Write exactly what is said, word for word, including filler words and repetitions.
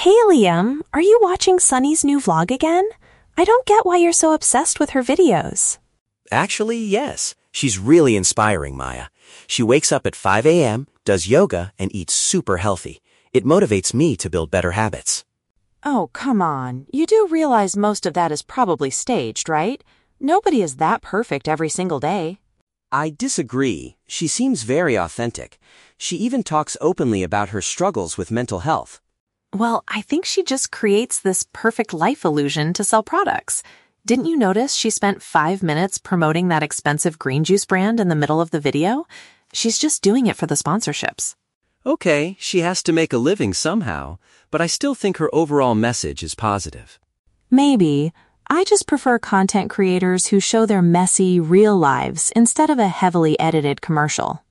Hey Liam, are you watching Sunny's new vlog again? I don't get why you're so obsessed with her videos. Actually, yes. She's really inspiring, Maya. She wakes up at five a m, does yoga, and eats super healthy. It motivates me to build better habits. Oh, come on. You do realize most of that is probably staged, right? Nobody is that perfect every single day. I disagree. She seems very authentic. She even talks openly about her struggles with mental health. Well, I think she just creates this perfect life illusion to sell products. Didn't you notice she spent five minutes promoting that expensive green juice brand in the middle of the video? She's just doing it for the sponsorships. Okay, she has to make a living somehow, but I still think her overall message is positive. Maybe. I just prefer content creators who show their messy, real lives instead of a heavily edited commercial.